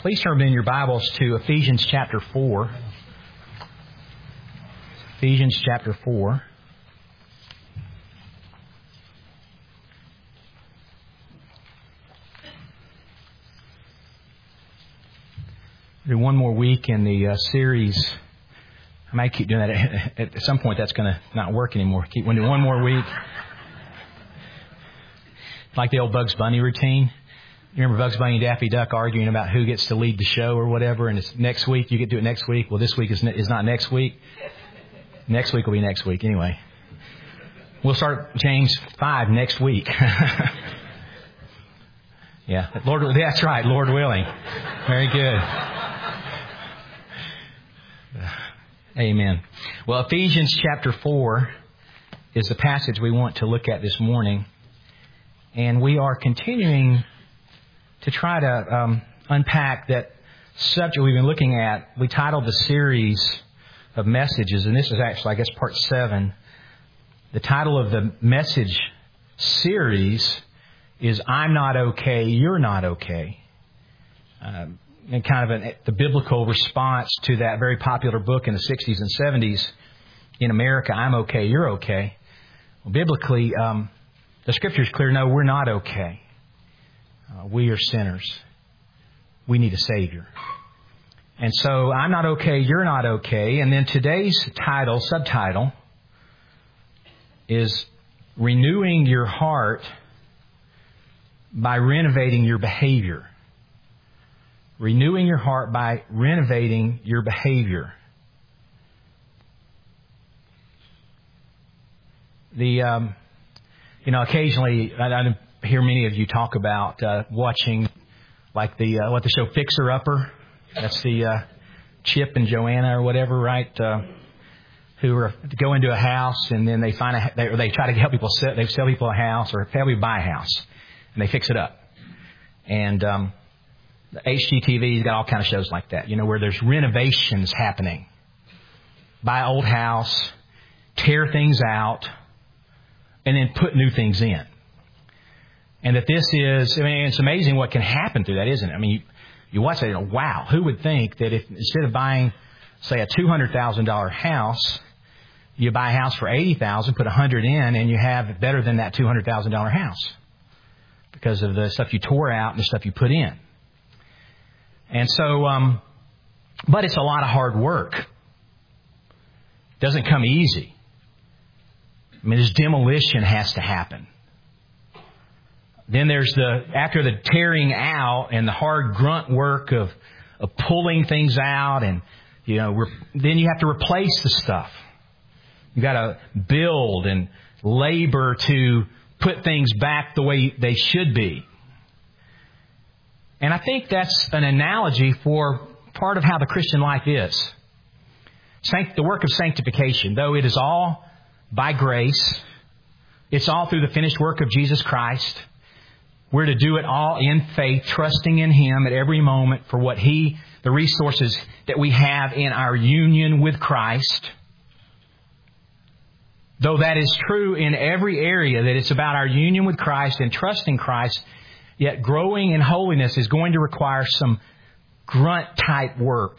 Please turn in your Bibles to Ephesians chapter 4. Ephesians chapter 4. Do one more week in the series. I might keep doing that. At some point, that's going to not work anymore. Keep doing one more week. Like the old Bugs Bunny routine. You remember Bugs Bunny and Daffy Duck arguing about who gets to lead the show or whatever, and it's next week. You get to do it next week. Well, this week is not next week. Next week will be next week. Anyway, we'll start James 5 next week. Yeah, that's right. Lord willing. Very good. Amen. Well, Ephesians chapter 4 is the passage we want to look at this morning. And we are continuing to try to unpack that subject we've been looking at. We titled the series of messages, and this is actually, I guess, part 7. The title of the message series is I'm Not Okay, You're Not Okay. And kind of the biblical response to that very popular book in the 60s and 70s in America, I'm Okay, You're Okay. Well, biblically, the Scripture is clear. No, we're not okay. We are sinners. We need a Savior. And so, I'm not okay, you're not okay. And then today's subtitle, is renewing your heart by renovating your behavior. Renewing your heart by renovating your behavior. Occasionally, I hear many of you talk about watching, like the show Fixer Upper. That's the Chip and Joanna or whatever, right? Who go into a house and then they they try to help people sell people a house or help people buy a house, and they fix it up. And the HGTV's got all kind of shows like that, where there's renovations happening. Buy an old house, tear things out, and then put new things in. And that this is, it's amazing what can happen through that, isn't it? You watch that, wow, who would think that if instead of buying, say, a $200,000 house, you buy a house for $80,000, put $100 in, and you have better than that $200,000 house because of the stuff you tore out and the stuff you put in. And so, but it's a lot of hard work. It doesn't come easy. This demolition has to happen. Then there's after the tearing out and the hard grunt work of pulling things out, and then you have to replace the stuff. You got to build and labor to put things back the way they should be. And I think that's an analogy for part of how the Christian life is. The work of sanctification, though it is all by grace, it's all through the finished work of Jesus Christ. We're to do it all in faith, trusting in Him at every moment for the resources that we have in our union with Christ. Though that is true in every area, that it's about our union with Christ and trusting Christ, yet growing in holiness is going to require some grunt-type work.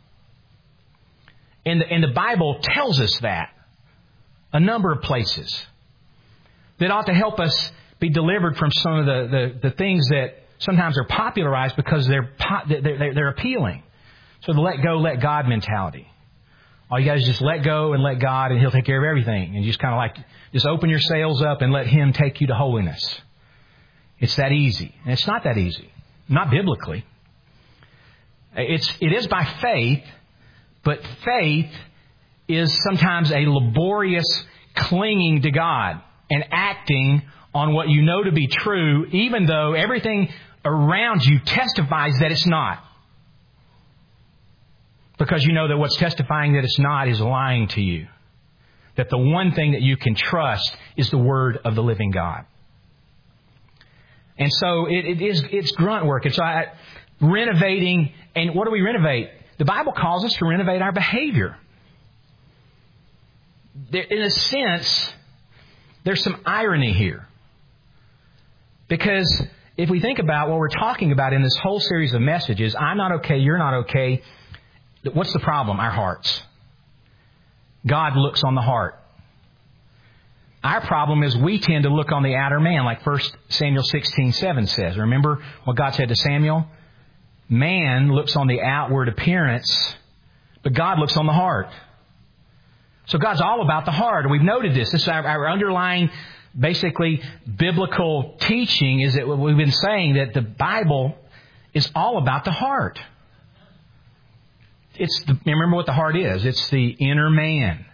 And the Bible tells us that a number of places that ought to help us be delivered from some of the things that sometimes are popularized because they're appealing. So the let go, let God mentality. All you guys just let go and let God, and He'll take care of everything. And just kind of just open your sails up and let Him take you to holiness. It's that easy. And it's not that easy. Not biblically. It is by faith, but faith is sometimes a laborious clinging to God and acting on what you know to be true, even though everything around you testifies that it's not. Because you know that what's testifying that it's not is lying to you. That the one thing that you can trust is the Word of the living God. And so it's grunt work. It's renovating. And what do we renovate? The Bible calls us to renovate our behavior. In a sense, there's some irony here. Because if we think about what we're talking about in this whole series of messages, I'm not okay, you're not okay, what's the problem? Our hearts. God looks on the heart. Our problem is we tend to look on the outer man, like 1 Samuel 16:7 says. Remember what God said to Samuel? Man looks on the outward appearance, but God looks on the heart. So God's all about the heart. We've noted this. This is our underlying, basically, biblical teaching is that we've been saying that the Bible is all about the heart. Remember what the heart is. It's the inner man.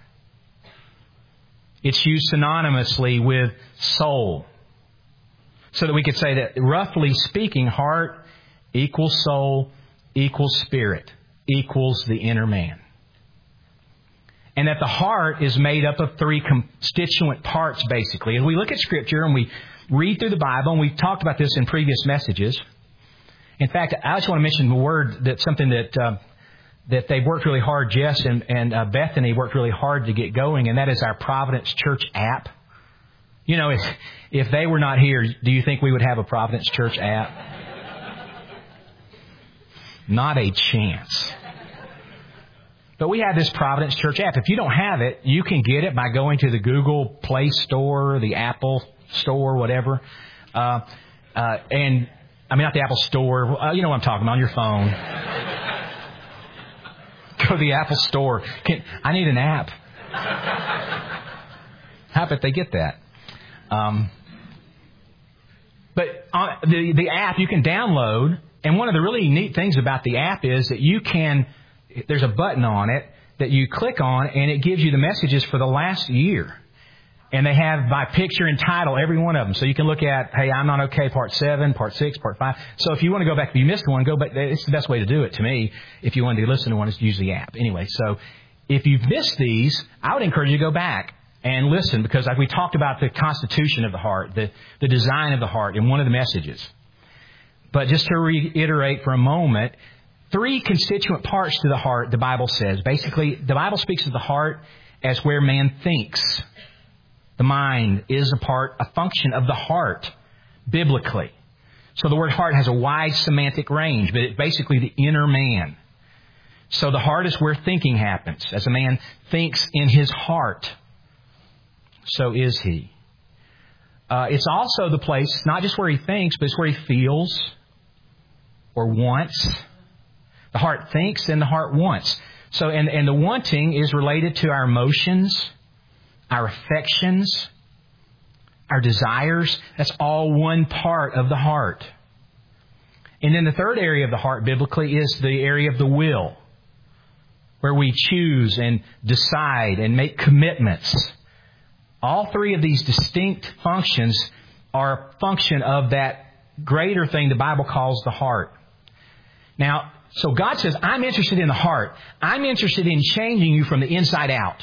It's used synonymously with soul. So that we could say that, roughly speaking, heart equals soul equals spirit equals the inner man. And that the heart is made up of three constituent parts, basically. As we look at Scripture and we read through the Bible, and we've talked about this in previous messages. In fact, I just want to mention the word that something that they've worked really hard, Jess and Bethany worked really hard to get going, and that is our Providence Church app. You know, if they were not here, do you think we would have a Providence Church app? Not a chance. But we have this Providence Church app. If you don't have it, you can get it by going to the Google Play Store, the Apple Store, whatever. And, I mean, not the Apple Store. You know what I'm talking about, on your phone. Go to the Apple Store. I need an app. How about they get that? But the app you can download, and one of the really neat things about the app is that there's a button on it that you click on, and it gives you the messages for the last year. And they have by picture and title every one of them. So you can look at, hey, I'm not okay, part 7, part 6, part 5. So if you want to go back, if you missed one, go back. It's the best way to do it to me. If you want to listen to one, is to use the app. Anyway, so if you've missed these, I would encourage you to go back and listen, because we talked about the constitution of the heart, the design of the heart in one of the messages. But just to reiterate for a moment, 3 constituent parts to the heart, the Bible says. Basically, the Bible speaks of the heart as where man thinks. The mind is a function of the heart, biblically. So the word heart has a wide semantic range, but it's basically the inner man. So the heart is where thinking happens. As a man thinks in his heart, so is he. It's also the place, not just where he thinks, but it's where he feels or wants. The heart thinks and the heart wants. So, and the wanting is related to our emotions, our affections, our desires. That's all one part of the heart. And then the third area of the heart biblically is the area of the will, where we choose and decide and make commitments. All 3 of these distinct functions are a function of that greater thing the Bible calls the heart. Now, so God says, I'm interested in the heart. I'm interested in changing you from the inside out.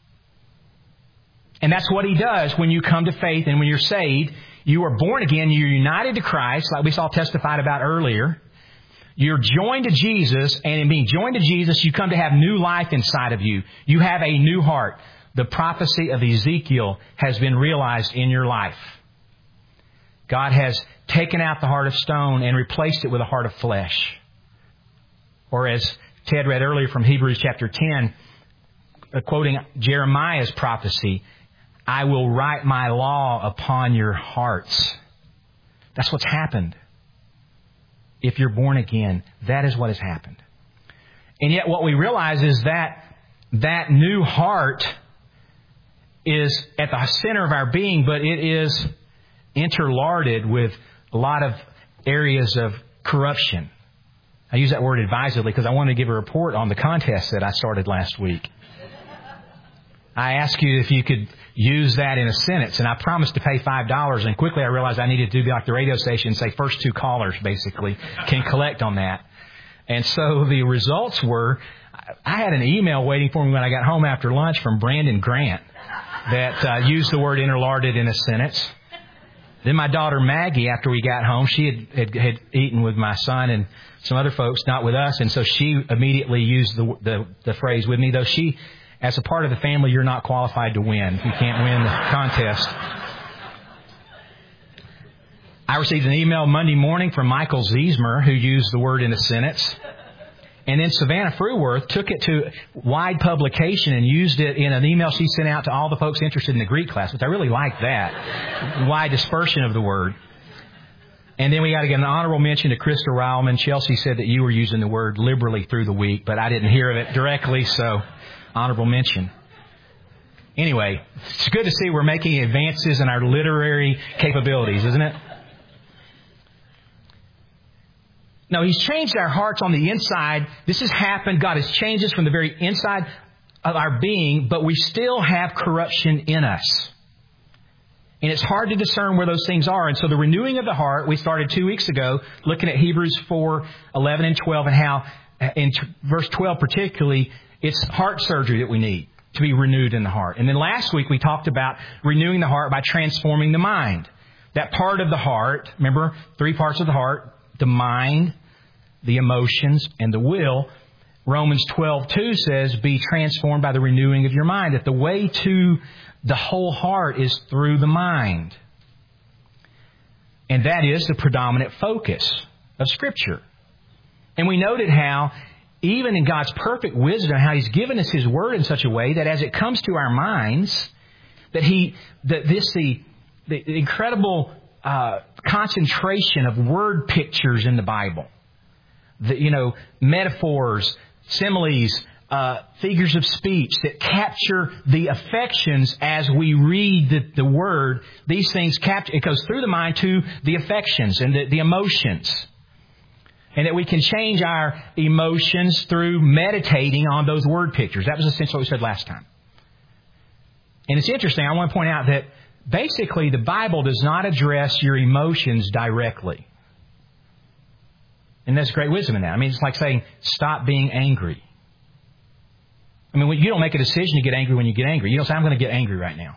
And that's what He does when you come to faith and when you're saved. You are born again. You're united to Christ, like we saw testified about earlier. You're joined to Jesus, and in being joined to Jesus, you come to have new life inside of you. You have a new heart. The prophecy of Ezekiel has been realized in your life. God has taken out the heart of stone and replaced it with a heart of flesh. Or as Ted read earlier from Hebrews chapter 10, quoting Jeremiah's prophecy, I will write my law upon your hearts. That's what's happened. If you're born again, that is what has happened. And yet what we realize is that new heart is at the center of our being, but it is interlarded with a lot of areas of corruption. I use that word advisedly because I want to give a report on the contest that I started last week. I asked you if you could use that in a sentence, and I promised to pay $5, and quickly I realized I needed to do like the radio station and say first 2 callers, basically, can collect on that. And so the results were, I had an email waiting for me when I got home after lunch from Brandon Grant that used the word interlarded in a sentence. Then my daughter Maggie, after we got home, she had eaten with my son and some other folks, not with us, and so she immediately used the phrase with me, though she, as a part of the family, you're not qualified to win. You can't win the contest. I received an email Monday morning from Michael Ziesmer, who used the word in a sentence. And then Savannah Fruworth took it to wide publication and used it in an email she sent out to all the folks interested in the Greek class, which I really like that. Wide dispersion of the word. And then we got to get an honorable mention to Krista Ryleman. Chelsea said that you were using the word liberally through the week, but I didn't hear of it directly, so honorable mention. Anyway, it's good to see we're making advances in our literary capabilities, isn't it? No, He's changed our hearts on the inside. This has happened. God has changed us from the very inside of our being, but we still have corruption in us. And it's hard to discern where those things are. And so the renewing of the heart, we started 2 weeks ago looking at Hebrews 4:11 and 12 and how in verse 12 particularly, it's heart surgery that we need to be renewed in the heart. And then last week we talked about renewing the heart by transforming the mind. That part of the heart, remember, 3 parts of the heart, the mind, the emotions, and the will. Romans 12:2 says, be transformed by the renewing of your mind. That the way to the whole heart is through the mind. And that is the predominant focus of Scripture. And we noted how, even in God's perfect wisdom, how He's given us His Word in such a way that as it comes to our minds, the incredible concentration of word pictures in the Bible, metaphors, similes, figures of speech that capture the affections as we read the Word. These things it goes through the mind to the affections and the emotions. And that we can change our emotions through meditating on those word pictures. That was essentially what we said last time. And it's interesting, I want to point out that basically the Bible does not address your emotions directly. And there's great wisdom in that. I mean, it's like saying, stop being angry. I mean, you don't make a decision to get angry when you get angry. You don't say, I'm going to get angry right now.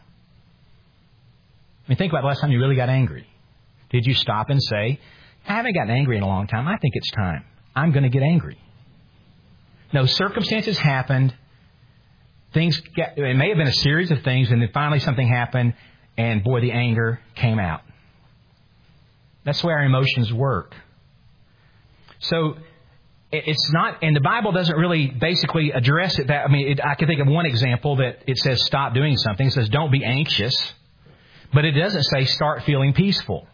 I mean, think about the last time you really got angry. Did you stop and say, I haven't gotten angry in a long time. I think it's time. I'm going to get angry. No, circumstances happened. It may have been a series of things, and then finally something happened, and boy, the anger came out. That's the way our emotions work. So it's not, and the Bible doesn't really basically address it. I can think of one example that it says stop doing something. It says don't be anxious, but it doesn't say start feeling peaceful.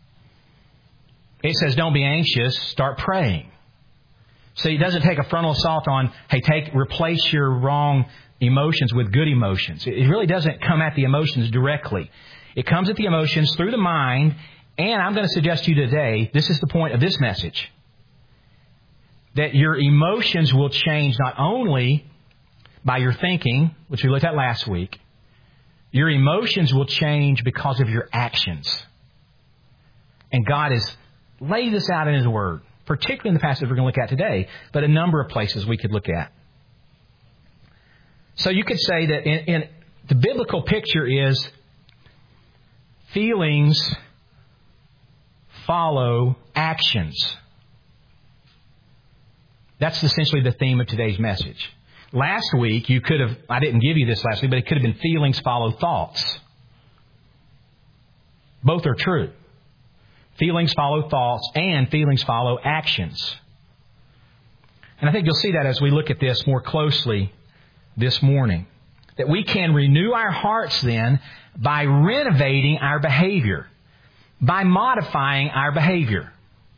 It says don't be anxious, start praying. So it doesn't take a frontal assault on, hey, replace your wrong emotions with good emotions. It really doesn't come at the emotions directly. It comes at the emotions through the mind, and I'm going to suggest to you today, this is the point of this message, that your emotions will change not only by your thinking, which we looked at last week, your emotions will change because of your actions. And God has laid this out in His Word, particularly in the passage we're going to look at today, but a number of places we could look at. So you could say that in the biblical picture is feelings follow actions. That's essentially the theme of today's message. Last week, I didn't give you this last week, but it could have been feelings follow thoughts. Both are true. Feelings follow thoughts and feelings follow actions. And I think you'll see that as we look at this more closely this morning. That we can renew our hearts then by renovating our behavior, by modifying our behavior.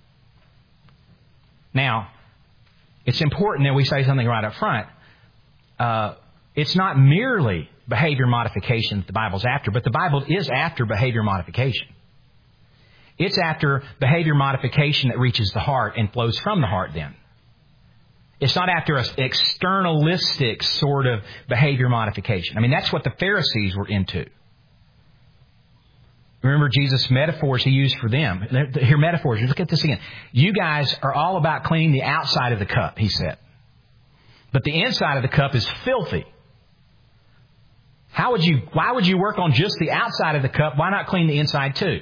Now, it's important that we say something right up front. It's not merely behavior modification that the Bible's after, but the Bible is after behavior modification. It's after behavior modification that reaches the heart and flows from the heart then. It's not after an externalistic sort of behavior modification. I mean, that's what the Pharisees were into. Remember Jesus' metaphors He used for them. Here, metaphors. Look at this again. You guys are all about cleaning the outside of the cup, He said. But the inside of the cup is filthy. Why would you work on just the outside of the cup? Why not clean the inside too?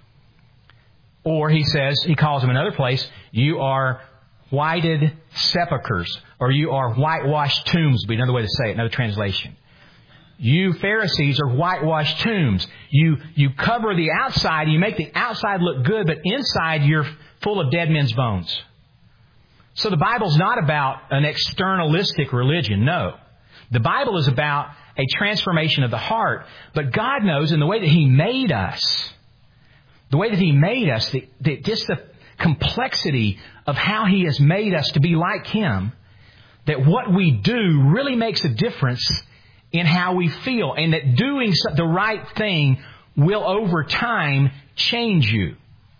Or He calls them another place, you are whited sepulchres, or you are whitewashed tombs, would be another way to say it, another translation. You Pharisees are whitewashed tombs. You cover the outside, you make the outside look good, but inside you're full of dead men's bones. So the Bible's not about an externalistic religion, no. The Bible is about a transformation of the heart. But God knows in the way that He made us, just the complexity of how He has made us to be like Him, that what we do really makes a difference in how we feel, and that doing the right thing will over time change you.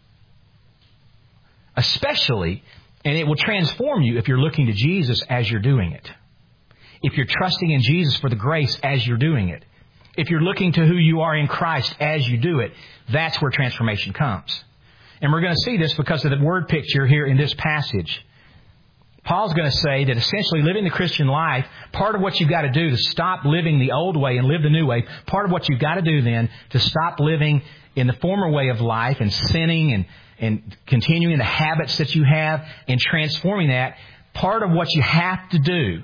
Especially, and it will transform you if you're looking to Jesus as you're doing it. If you're trusting in Jesus for the grace as you're doing it. If you're looking to who you are in Christ as you do it, that's where transformation comes. And we're going to see this because of the word picture here in this passage. Paul's going to say that essentially living the Christian life, part of what you've got to do to stop living the old way and live the new way, part of what you've got to do then to stop living in the former way of life and sinning and continuing the habits that you have and transforming that, part of what you have to do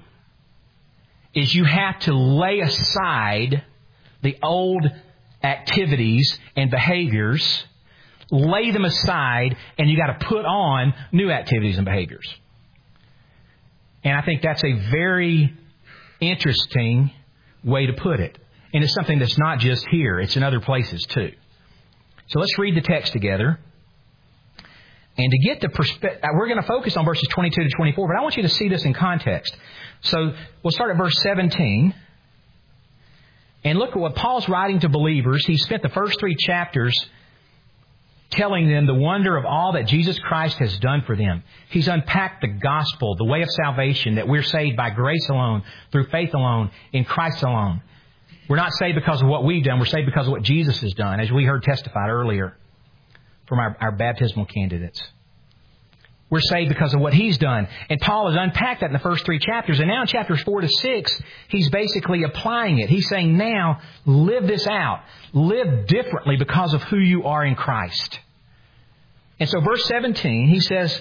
is you have to lay aside the old activities and behaviors, lay them aside, and you got to put on new activities and behaviors. And I think that's a very interesting way to put it. And it's something that's not just here, it's in other places too. So let's read the text together. And to get the perspective, we're going to focus on verses 22 to 24, but I want you to see this in context. So we'll start at verse 17. And look at what Paul's writing to believers. He spent the first 3 chapters telling them the wonder of all that Jesus Christ has done for them. He's unpacked the gospel, the way of salvation, that we're saved by grace alone, through faith alone, in Christ alone. We're not saved because of what we've done. We're saved because of what Jesus has done, as we heard testified earlier from our baptismal candidates. We're saved because of what He's done. And Paul has unpacked that in the first 3 chapters. And now in chapters 4 to 6, he's basically applying it. He's saying, now, live this out. Live differently because of who you are in Christ. And so verse 17, he says,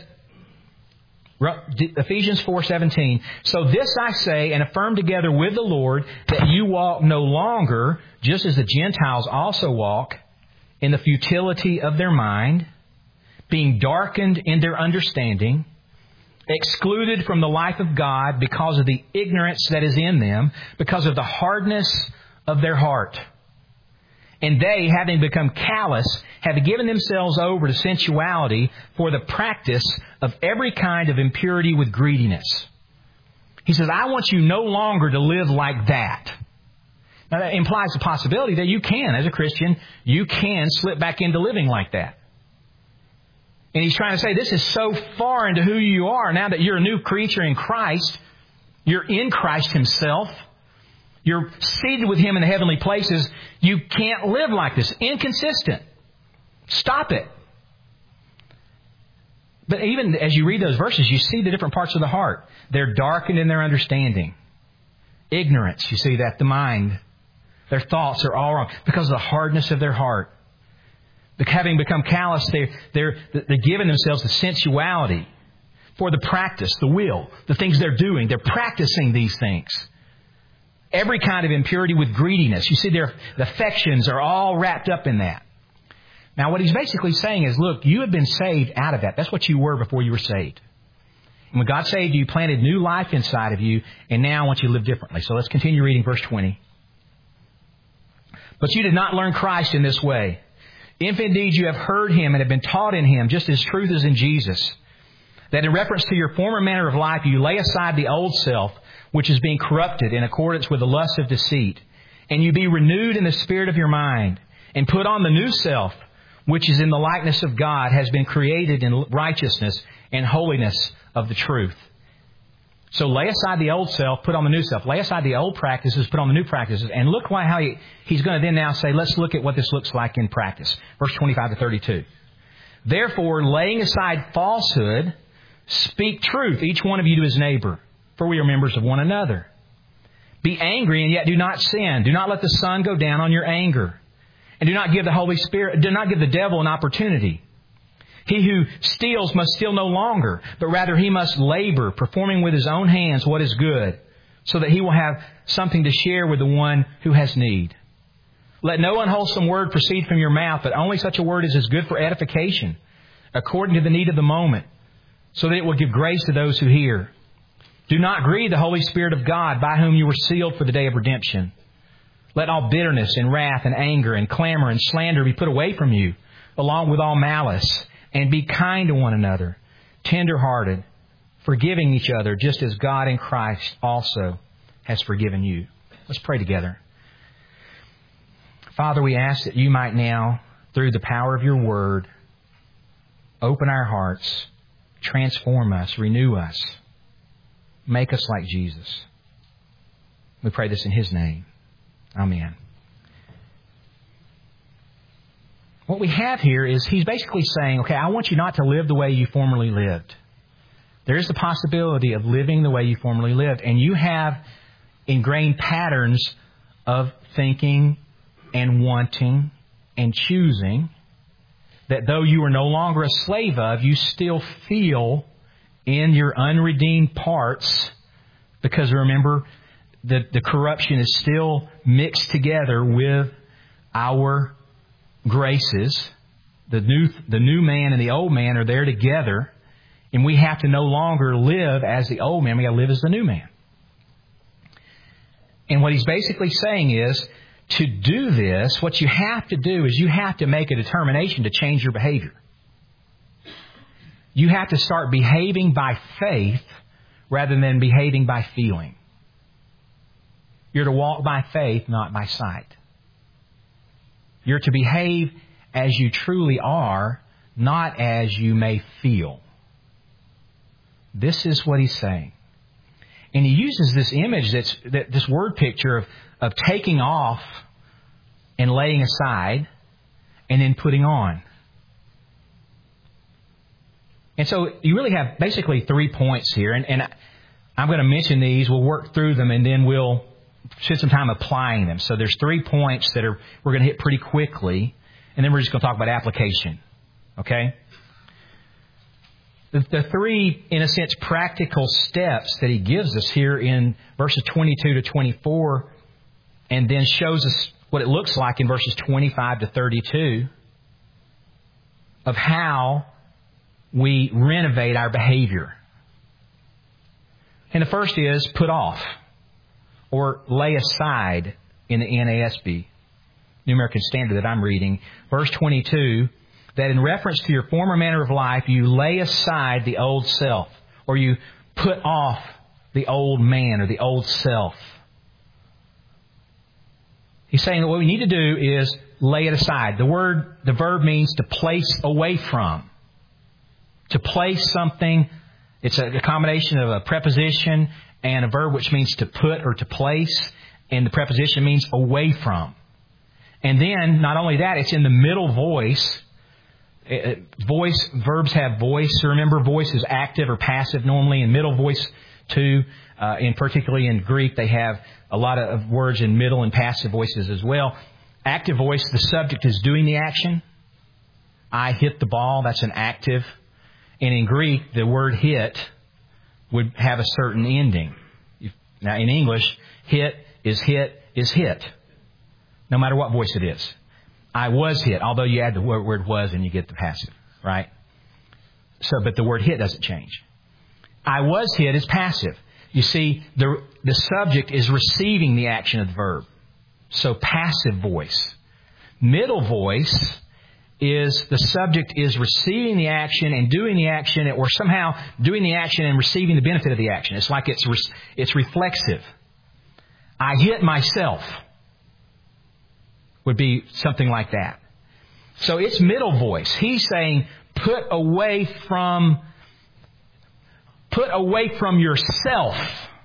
Ephesians 4:17, so this I say and affirm together with the Lord, that you walk no longer, just as the Gentiles also walk, in the futility of their mind, being darkened in their understanding, excluded from the life of God because of the ignorance that is in them, because of the hardness of their heart. And they, having become callous, have given themselves over to sensuality for the practice of every kind of impurity with greediness. He says, I want you no longer to live like that. Now, that implies the possibility that you can, as a Christian, you can slip back into living like that. And he's trying to say this is so far into who you are now that you're a new creature in Christ. You're in Christ Himself. You're seated with Him in the heavenly places. You can't live like this. Inconsistent. Stop it. But even as you read those verses, you see the different parts of the heart. They're darkened in their understanding. Ignorance, you see that, the mind. Their thoughts are all wrong because of the hardness of their heart. Having become callous, they're giving themselves to sensuality for the practice, the will, the things they're doing. They're practicing these things. Every kind of impurity with greediness. You see, the affections are all wrapped up in that. Now, what he's basically saying is, look, you have been saved out of that. That's what you were before you were saved. And when God saved you, He planted new life inside of you, and now I want you to live differently. So let's continue reading verse 20. But you did not learn Christ in this way. If indeed you have heard Him and have been taught in Him, just as truth is in Jesus, that in reference to your former manner of life, you lay aside the old self, which is being corrupted in accordance with the lust of deceit, and you be renewed in the spirit of your mind, and put on the new self, which is in the likeness of God, has been created in righteousness and holiness of the truth. So lay aside the old self, put on the new self. Lay aside the old practices, put on the new practices. And look how he's going to then now say, let's look at what this looks like in practice. Verse 25 to 32. Therefore, laying aside falsehood, speak truth, each one of you to his neighbor, for we are members of one another. Be angry and yet do not sin. Do not let the sun go down on your anger. And do not give the devil an opportunity. He who steals must steal no longer, but rather he must labor, performing with his own hands what is good, so that he will have something to share with the one who has need. Let no unwholesome word proceed from your mouth, but only such a word as is good for edification, according to the need of the moment, so that it will give grace to those who hear. Do not grieve the Holy Spirit of God, by whom you were sealed for the day of redemption. Let all bitterness and wrath and anger and clamor and slander be put away from you, along with all malice, and be kind to one another, tender-hearted, forgiving each other, just as God in Christ also has forgiven you. Let's pray together. Father, we ask that you might now, through the power of your word, open our hearts, transform us, renew us, make us like Jesus. We pray this in his name. Amen. What we have here is he's basically saying, okay, I want you not to live the way you formerly lived. There is the possibility of living the way you formerly lived. And you have ingrained patterns of thinking and wanting and choosing that though you are no longer a slave of, you still feel in your unredeemed parts, because remember, the corruption is still mixed together with our graces. The new man and the old man are there together, and we have to no longer live as the old man. We got to live as the new man. And what he's basically saying is, to do this, what you have to do is you have to make a determination to change your behavior. You have to start behaving by faith rather than behaving by feeling. You're to walk by faith, not by sight. You're to behave as you truly are, not as you may feel. This is what he's saying. And he uses this image, this word picture of taking off and laying aside and then putting on. And so you really have basically 3 points here. And I'm going to mention these. We'll work through them and then we'll spend some time applying them. So there's 3 points that we're going to hit pretty quickly. And then we're just going to talk about application. Okay? The 3, in a sense, practical steps that he gives us here in verses 22 to 24, and then shows us what it looks like in verses 25 to 32 of how we renovate our behavior. And the first is put off or lay aside in the NASB, New American Standard that I'm reading. Verse 22, that in reference to your former manner of life, you lay aside the old self, or you put off the old man or the old self. He's saying that what we need to do is lay it aside. The verb means to place away from. To place something, it's a combination of a preposition and a verb which means to put or to place, and the preposition means away from. And then, not only that, it's in the middle voice. Verbs have voice. Remember, voice is active or passive normally, and middle voice too. Particularly in Greek, they have a lot of words in middle and passive voices as well. Active voice, the subject is doing the action. I hit the ball, that's an active. And in Greek, the word hit would have a certain ending. Now, in English, hit is hit, no matter what voice it is. I was hit, although you add the word was and you get the passive, right? But the word hit doesn't change. I was hit is passive. You see, the subject is receiving the action of the verb. So passive voice. Middle voice is the subject is receiving the action and doing the action, or somehow doing the action and receiving the benefit of the action. It's like it's reflexive. I hit myself would be something like that. So it's middle voice. He's saying, put away from yourself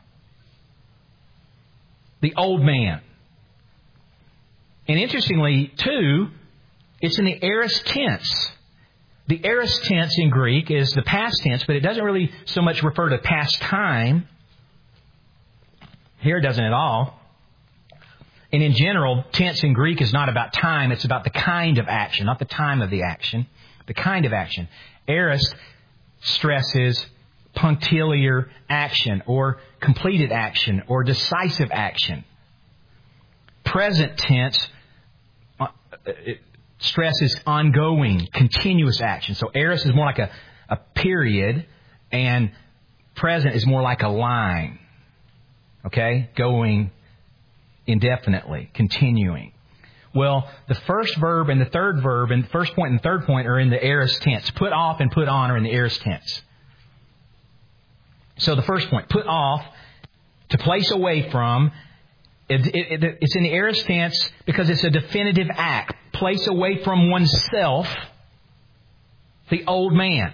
the old man. And interestingly, too, it's in the aorist tense. The aorist tense in Greek is the past tense, but it doesn't really so much refer to past time. Here it doesn't at all. And in general, tense in Greek is not about time. It's about the kind of action, not the time of the action. The kind of action. Aorist stresses punctiliar action or completed action or decisive action. Present tense it stresses ongoing, continuous action. So aorist is more like a period, and present is more like a line. Okay? Going indefinitely, continuing. Well, the first verb and the third verb, and the first point and the third point are in the aorist tense. Put off and put on are in the aorist tense. So the first point, put off, to place away from, it's in the aorist tense because it's a definitive act. Place away from oneself the old man.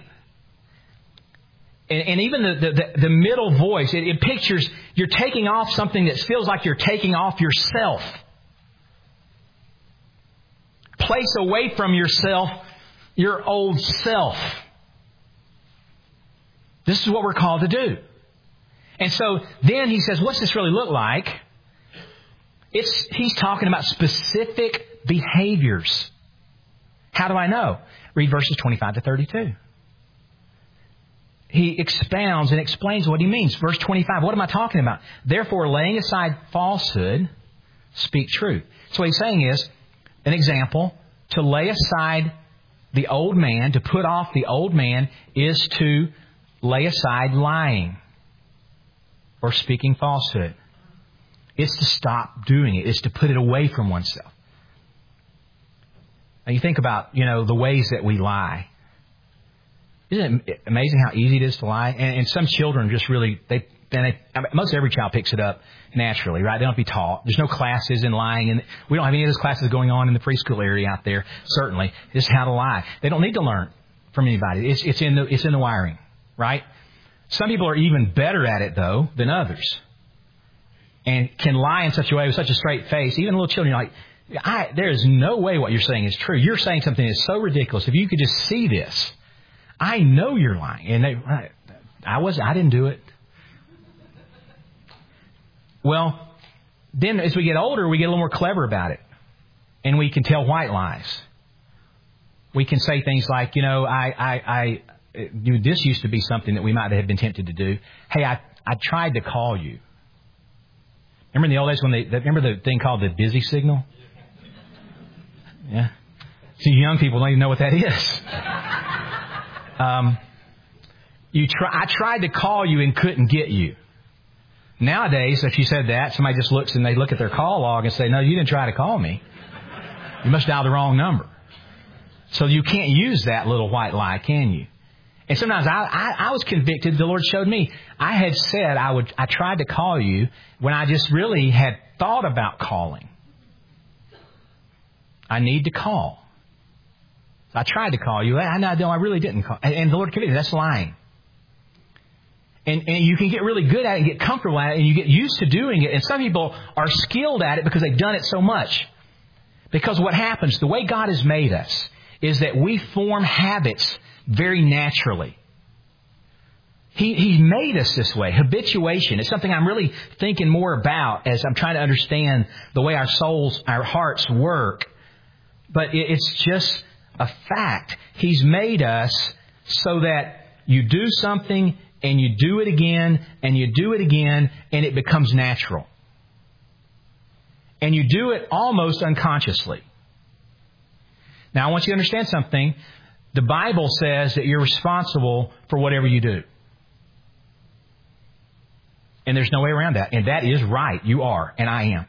And even the middle voice, it pictures you're taking off something that feels like you're taking off yourself. Place away from yourself your old self. This is what we're called to do. And so then he says, what's this really look like? He's talking about specific behaviors. How do I know? Read verses 25 to 32. He expounds and explains what he means. Verse 25, what am I talking about? Therefore, laying aside falsehood, speak truth. So what he's saying is, an example, to lay aside the old man, to put off the old man, is to lay aside lying or speaking falsehood. It's to stop doing it. It's to put it away from oneself. Now you think about, the ways that we lie. Isn't it amazing how easy it is to lie? And some children just really, most every child picks it up naturally, right? They don't have to be taught. There's no classes in lying, and we don't have any of those classes going on in the preschool area out there. Certainly, it's how to lie. They don't need to learn from anybody. It's in the wiring, right? Some people are even better at it though than others, and can lie in such a way with such a straight face. Even little children, you're like, there is no way what you're saying is true. You're saying something that's so ridiculous. If you could just see this, I know you're lying. And I didn't do it. Well, then as we get older, we get a little more clever about it. And we can tell white lies. We can say things like, this used to be something that we might have been tempted to do. Hey, I tried to call you. Remember in the old days remember the thing called the busy signal? Yeah. See, young people don't even know what that is. I tried to call you and couldn't get you. Nowadays, if you said that, somebody just looks and they look at their call log and say, no, you didn't try to call me. You must dial the wrong number. So you can't use that little white lie, can you? And sometimes I was convicted. The Lord showed me. I had said I tried to call you when I just really had thought about calling. I need to call. I tried to call you. I really didn't call. And the Lord convicted me. That's lying. And you can get really good at it and get comfortable at it, and you get used to doing it. And some people are skilled at it because they've done it so much. Because what happens, the way God has made us, is that we form habits very naturally. He made us this way. Habituation is something I'm really thinking more about as I'm trying to understand the way our souls, our hearts work. But it's just a fact. He's made us so that you do something and you do it again and you do it again and it becomes natural. And you do it almost unconsciously. Now I want you to understand something. The Bible says that you're responsible for whatever you do. And there's no way around that. And that is right. You are. And I am.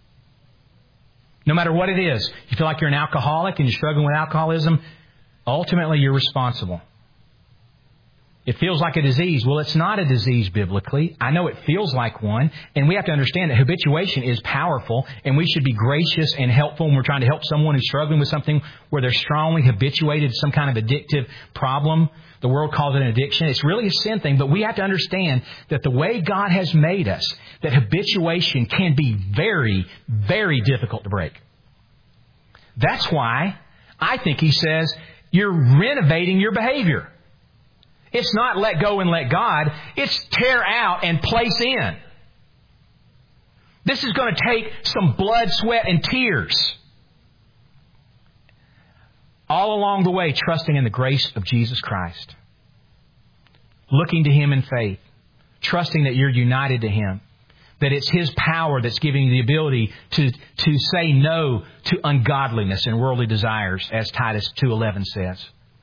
No matter what it is. You feel like you're an alcoholic and you're struggling with alcoholism. Ultimately, you're responsible. It feels like a disease. Well, it's not a disease biblically. I know it feels like one. And we have to understand that habituation is powerful. And we should be gracious and helpful when we're trying to help someone who's struggling with something where they're strongly habituated to some kind of addictive problem. The world calls it an addiction. It's really a sin thing. But we have to understand that the way God has made us, that habituation can be very, very difficult to break. That's why I think he says you're renovating your behavior. It's not let go and let God. It's tear out and place in. This is going to take some blood, sweat, and tears. All along the way, trusting in the grace of Jesus Christ. looking to Him in faith, trusting that you're united to Him, that it's His power that's giving you the ability to say no to ungodliness and worldly desires, as Titus 2:11 says.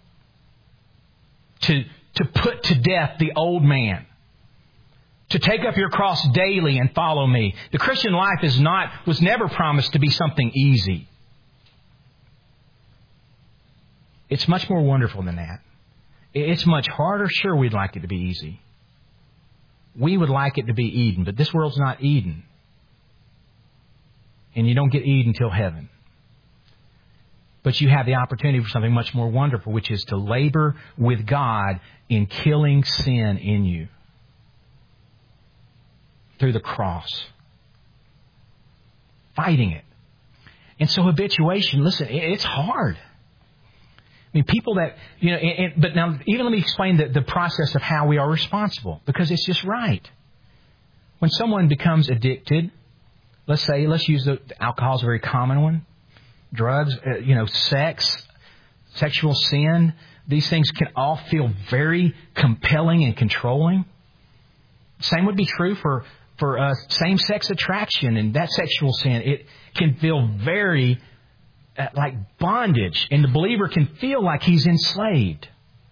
To put to death the old man. To take up your cross daily and follow me. The Christian life was never promised to be something easy. It's much more wonderful than that. It's much harder. Sure, we'd like it to be easy. We would like it to be Eden, but this world's not Eden. And you don't get Eden till heaven. But you have the opportunity for something much more wonderful, which is to labor with God in killing sin in you through the cross. Fighting it. And so habituation, listen, it's hard. I mean, people that, but now, even let me explain the process of how we are responsible, because it's just right. When someone becomes addicted, let's use alcohol is a very common one, drugs, sex, sexual sin, these things can all feel very compelling and controlling. Same would be true for same-sex attraction and that sexual sin. It can feel very like bondage, and the believer can feel like he's enslaved.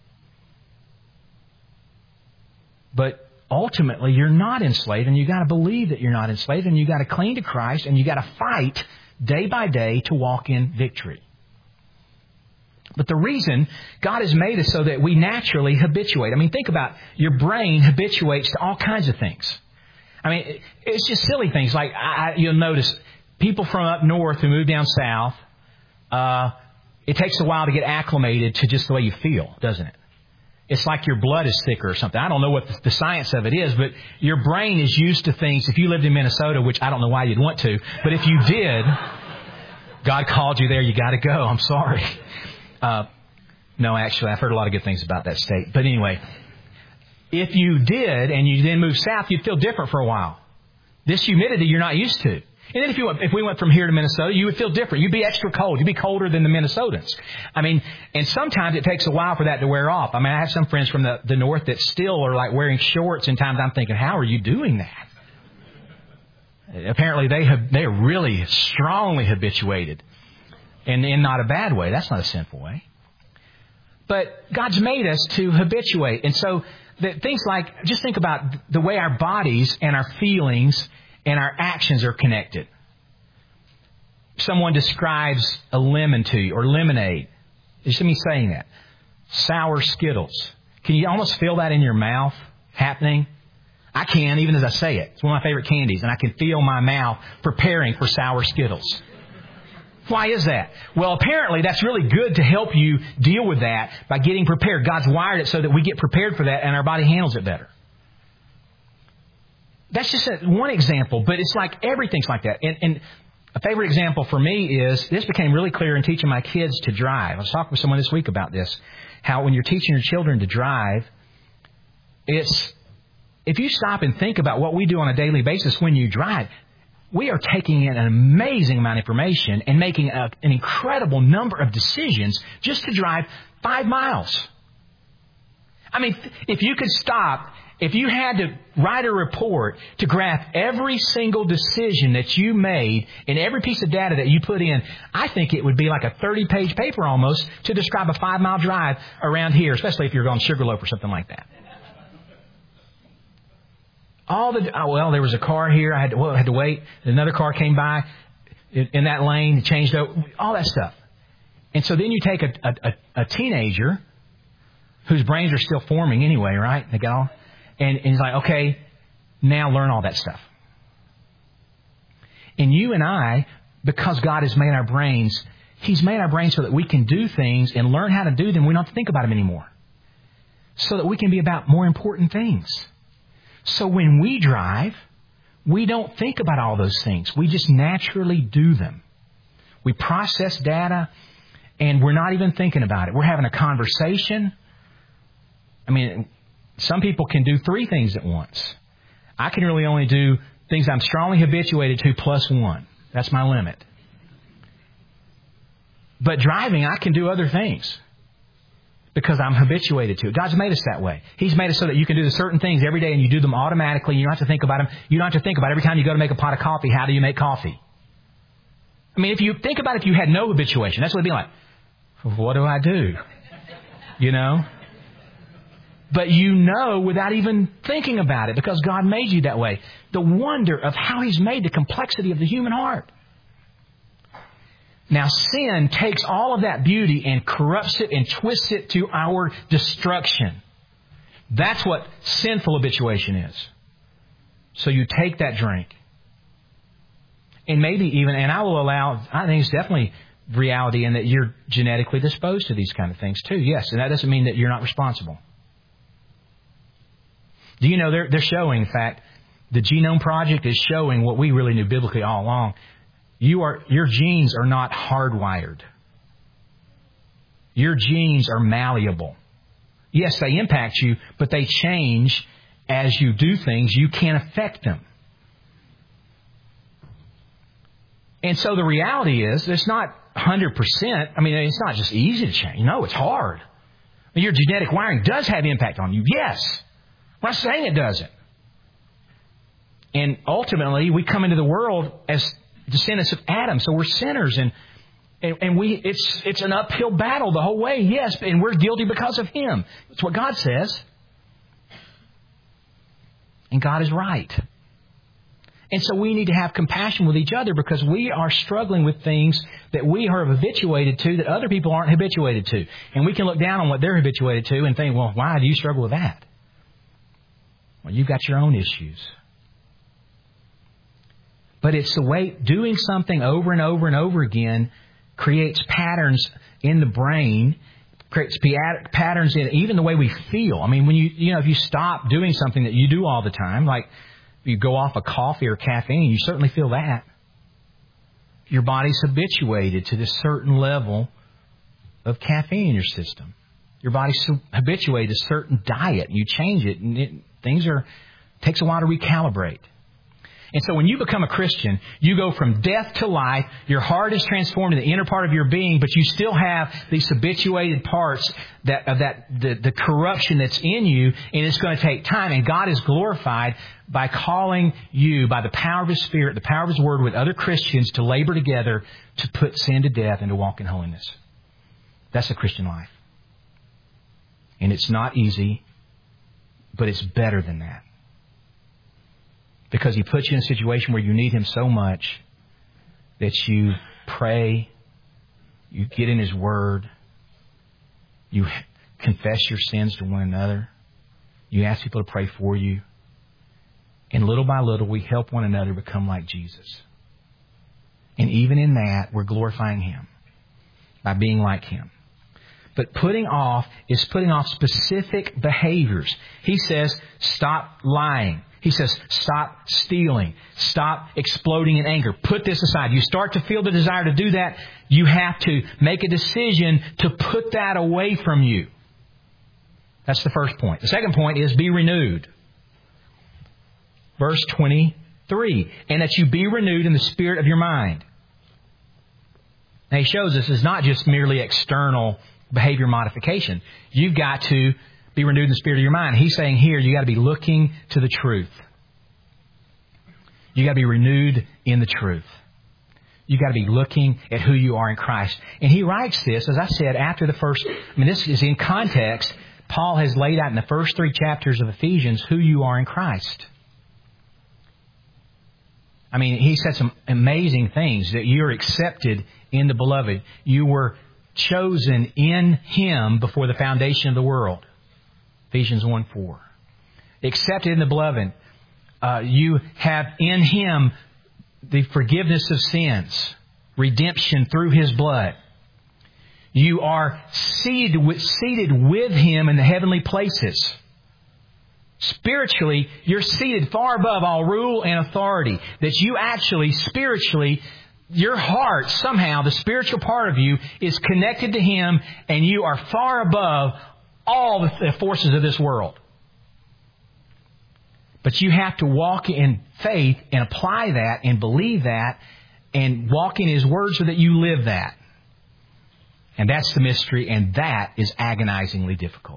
But ultimately, you're not enslaved, and you got to believe that you're not enslaved, and you got to cling to Christ, and you got to fight day by day to walk in victory. But the reason God has made us so that we naturally habituate. I mean, think about your brain habituates to all kinds of things. I mean, it's just silly things like you'll notice people from up north who move down south. It takes a while to get acclimated to just the way you feel, doesn't it? It's like your blood is thicker or something. I don't know what the science of it is, but your brain is used to things. If you lived in Minnesota, which I don't know why you'd want to, but if you did, God called you there, you got to go. I'm sorry. No, actually, I've heard a lot of good things about that state. But anyway, if you did and you then moved south, you'd feel different for a while. This humidity you're not used to. And then if we went from here to Minnesota, you would feel different. You'd be extra cold. You'd be colder than the Minnesotans. I mean, and sometimes it takes a while for that to wear off. I mean, I have some friends from the north that still are like wearing shorts, and times I'm thinking, how are you doing that? Apparently they are really strongly habituated. And in not a bad way. That's not a sinful way. But God's made us to habituate. And so things like, just think about the way our bodies and our feelings and our actions are connected. Someone describes a lemon to you, or lemonade. Just me saying that. Sour Skittles. Can you almost feel that in your mouth happening? I can, even as I say it. It's one of my favorite candies, and I can feel my mouth preparing for Sour Skittles. Why is that? Well, apparently that's really good to help you deal with that by getting prepared. God's wired it so that we get prepared for that and our body handles it better. That's just one example, but it's like everything's like that. And a favorite example for me is, this became really clear in teaching my kids to drive. I was talking with someone this week about this, how when you're teaching your children to drive, if you stop and think about what we do on a daily basis when you drive, we are taking in an amazing amount of information and making an incredible number of decisions just to drive 5 miles. I mean, if you could stop, if you had to write a report to graph every single decision that you made and every piece of data that you put in, I think it would be like a 30-page paper almost to describe a 5-mile drive around here, especially if you're going Sugarloaf or something like that. There was a car here. I had to wait. Another car came by in that lane, changed over, all that stuff. And so then you take a teenager whose brains are still forming anyway, right? They got all, and he's like, okay, now learn all that stuff. And you and I, because God has made our brains, He's made our brains so that we can do things and learn how to do them. We don't have to think about them anymore. So that we can be about more important things. So when we drive, we don't think about all those things. We just naturally do them. We process data, and we're not even thinking about it. We're having a conversation. I mean, some people can do 3 things at once. I can really only do things I'm strongly habituated to plus 1. That's my limit. But driving, I can do other things. because I'm habituated to it. God's made us that way. He's made us so that you can do certain things every day and you do them automatically. You don't have to think about them. You don't have to think about every time you go to make a pot of coffee, how do you make coffee? I mean, if you think about if you had no habituation, that's what it'd be like. What do I do? You know? But you know without even thinking about it because God made you that way. The wonder of how He's made the complexity of the human heart. Now, sin takes all of that beauty and corrupts it and twists it to our destruction. That's what sinful habituation is. So you take that drink. And maybe even, and I think it's definitely reality in that you're genetically disposed to these kind of things too. Yes, and that doesn't mean that you're not responsible. Do you know they're showing, in fact, the Genome Project is showing what we really knew biblically all along. Your genes are not hardwired. Your genes are malleable. Yes, they impact you, but they change as you do things. You can't affect them. And so the reality is, it's not 100%. I mean, it's not just easy to change. No, it's hard. Your genetic wiring does have impact on you. Yes. I'm not saying it doesn't. And ultimately, we come into the world as descendants of Adam, so we're sinners, and it's an uphill battle the whole way, yes, and we're guilty because of Him. That's what God says. And God is right. And so we need to have compassion with each other because we are struggling with things that we are habituated to that other people aren't habituated to. And we can look down on what they're habituated to and think, well, why do you struggle with that? Well, you've got your own issues. But it's the way doing something over and over and over again creates patterns in the brain, creates patterns in even the way we feel. I mean, when if you stop doing something that you do all the time, like you go off of coffee or caffeine, you certainly feel that. Your body's habituated to this certain level of caffeine in your system. Your body's habituated to a certain diet. You change it, and takes a while to recalibrate. And so when you become a Christian, you go from death to life. Your heart is transformed in the inner part of your being, but you still have these habituated parts the corruption that's in you, and it's going to take time. And God is glorified by calling you, by the power of His Spirit, the power of His Word, with other Christians to labor together to put sin to death and to walk in holiness. That's the Christian life. And it's not easy, but it's better than that. Because He puts you in a situation where you need Him so much that you pray, you get in His Word, you confess your sins to one another, you ask people to pray for you, and little by little we help one another become like Jesus. And even in that, we're glorifying Him by being like Him. But putting off is putting off specific behaviors. He says, stop lying. He says, stop stealing. Stop exploding in anger. Put this aside. You start to feel the desire to do that. You have to make a decision to put that away from you. That's the first point. The second point is be renewed. Verse 23. And that you be renewed in the spirit of your mind. Now He shows us it's not just merely external behavior modification. You've got to be renewed in the spirit of your mind. He's saying here, you got to be looking to the truth. You got to be renewed in the truth. You got to be looking at who you are in Christ. And he writes this, as I said, after the first, this is in context. Paul has laid out in the first 3 chapters of Ephesians who you are in Christ. He said some amazing things, that you're accepted in the Beloved. You were chosen in Him before the foundation of the world. Ephesians 1:4. Accepted in the Beloved. You have in Him the forgiveness of sins, redemption through His blood. You are seated with Him in the heavenly places. Spiritually, you're seated far above all rule and authority. That you actually, spiritually, your heart, somehow, the spiritual part of you is connected to Him, and you are far above all the forces of this world. But you have to walk in faith and apply that and believe that and walk in His Word so that you live that. And that's the mystery, and that is agonizingly difficult.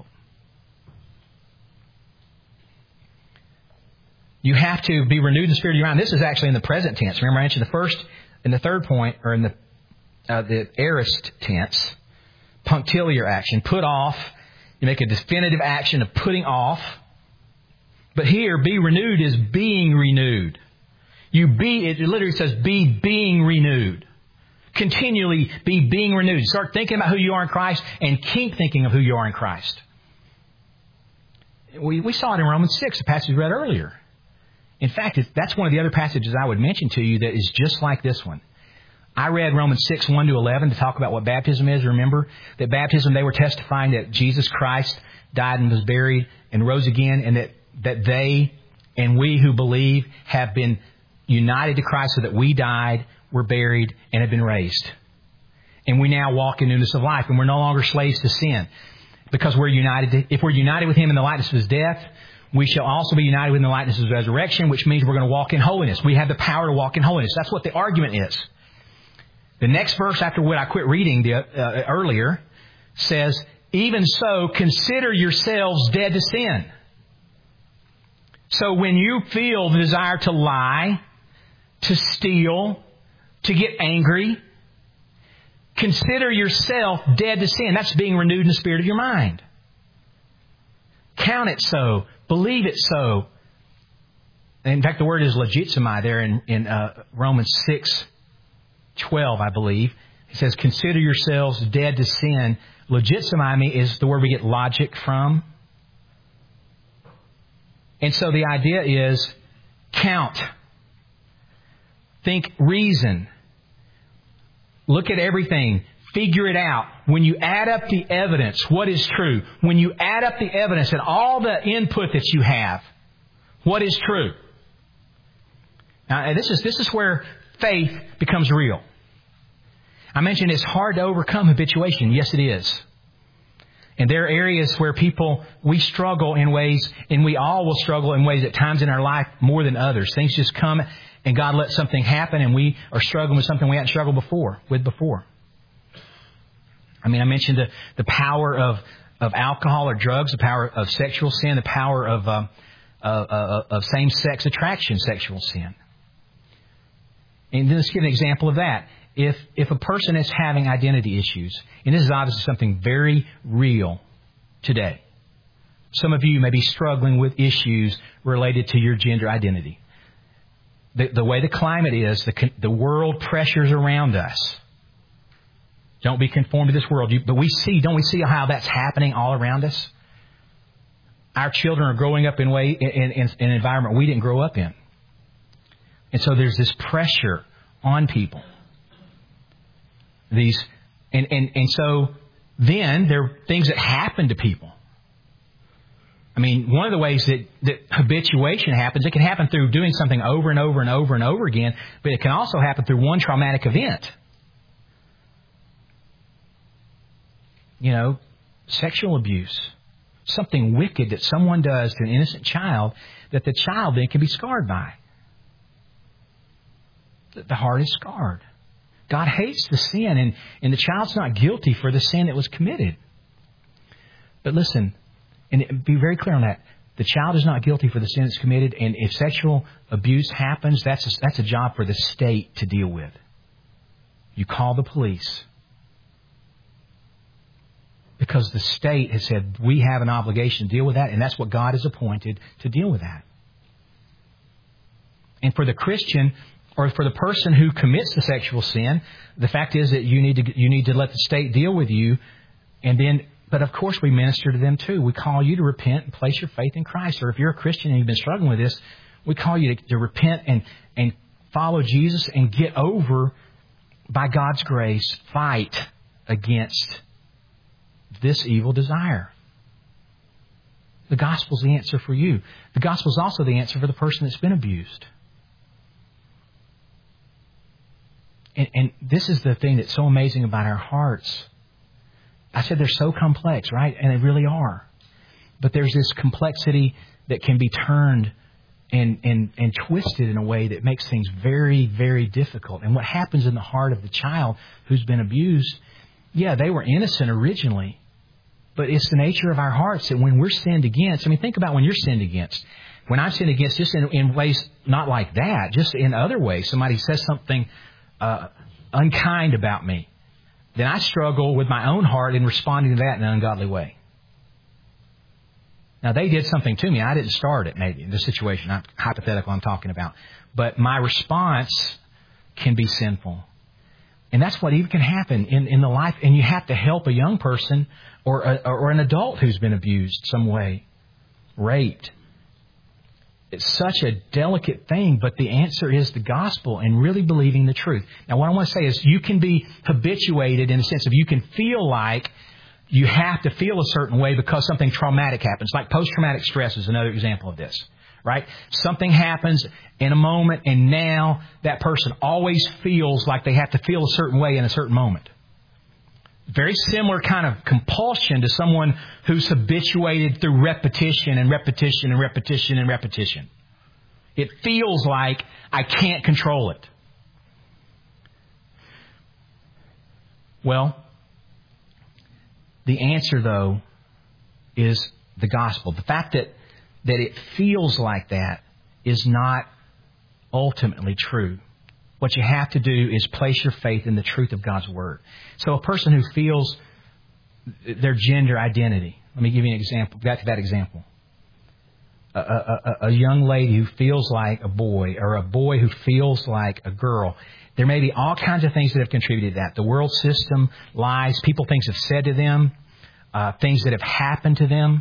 You have to be renewed in the spirit of your mind. This is actually in the present tense. Remember I mentioned the first and the third point, or in the aorist tense, punctiliar action, put off. You make a definitive action of putting off. But here, be renewed is being renewed. It literally says be being renewed. Continually be being renewed. Start thinking about who you are in Christ and keep thinking of who you are in Christ. We saw it in Romans 6, the passage we read earlier. In fact, that's one of the other passages I would mention to you that is just like this one. I read Romans 6, 1 to 11 to talk about what baptism is. Remember that baptism, they were testifying that Jesus Christ died and was buried and rose again, and that they and we who believe have been united to Christ, so that we died, were buried, and have been raised. And we now walk in newness of life, and we're no longer slaves to sin, because we're united. If we're united with Him in the likeness of His death, we shall also be united with Him in the likeness of His resurrection, which means we're going to walk in holiness. We have the power to walk in holiness. That's what the argument is. The next verse after what I quit reading earlier says, even so, consider yourselves dead to sin. So when you feel the desire to lie, to steal, to get angry, consider yourself dead to sin. That's being renewed in the spirit of your mind. Count it so. Believe it so. In fact, the word is logizomai there in Romans 6:12, I believe. It says, consider yourselves dead to sin. Logizomai is the word we get logic from. And so the idea is count. Think, reason. Look at everything. Figure it out. When you add up the evidence, what is true? When you add up the evidence and all the input that you have, what is true? Now, this is where faith becomes real. I mentioned it's hard to overcome habituation. Yes, it is. And there are areas where we struggle in ways, and we all will struggle in ways at times in our life more than others. Things just come and God lets something happen and we are struggling with something we hadn't struggled with before. I mean, I mentioned the power of alcohol or drugs, the power of sexual sin, the power of same-sex attraction, sexual sin. And let's give an example of that. If a person is having identity issues, and this is obviously something very real today. Some of you may be struggling with issues related to your gender identity. The way the climate is, the world pressures around us. Don't be conformed to this world. But don't we see how that's happening all around us? Our children are growing up in an environment we didn't grow up in. And so there's this pressure on people. And so then there are things that happen to people. I mean, one of the ways that habituation happens, it can happen through doing something over and over and over and over again, but it can also happen through one traumatic event. You know, sexual abuse, something wicked that someone does to an innocent child that the child then can be scarred by. The heart is scarred. God hates the sin, and the child's not guilty for the sin that was committed. But listen, and be very clear on that. The child is not guilty for the sin that's committed, and if sexual abuse happens, that's a job for the state to deal with. You call the police. Because the state has said, we have an obligation to deal with that, and that's what God has appointed to deal with that. And for the Christian, or for the person who commits the sexual sin, the fact is that you need to let the state deal with you, but of course we minister to them too. We call you to repent and place your faith in Christ. Or if you're a Christian and you've been struggling with this, we call you to repent and follow Jesus and get over, by God's grace, fight against this evil desire. The gospel's the answer for you. The gospel's also the answer for the person that's been abused. And this is the thing that's so amazing about our hearts. I said they're so complex, right? And they really are. But there's this complexity that can be turned and twisted in a way that makes things very, very difficult. And what happens in the heart of the child who's been abused, yeah, they were innocent originally, but it's the nature of our hearts that when we're sinned against, I mean, think about when you're sinned against. When I'm sinned against, just in ways not like that, just in other ways, somebody says something unkind about me, then I struggle with my own heart in responding to that in an ungodly way. Now, they did something to me. I didn't start it, maybe, in this situation, not hypothetical I'm talking about. But my response can be sinful. And that's what even can happen in the life. And you have to help a young person or an adult who's been abused some way, raped. It's such a delicate thing, but the answer is the gospel and really believing the truth. Now, what I want to say is you can be habituated in the sense of you can feel like you have to feel a certain way because something traumatic happens. Like post-traumatic stress is another example of this, right? Something happens in a moment, and now that person always feels like they have to feel a certain way in a certain moment. Very similar kind of compulsion to someone who's habituated through repetition and repetition and repetition and repetition. It feels like I can't control it. Well, the answer, though, is the gospel. The fact that it feels like that is not ultimately true. What you have to do is place your faith in the truth of God's Word. So a person who feels their gender identity. Let me give you an example. Back to that example. A young lady who feels like a boy or a boy who feels like a girl. There may be all kinds of things that have contributed to that. The world system, lies, things have said to them, things that have happened to them.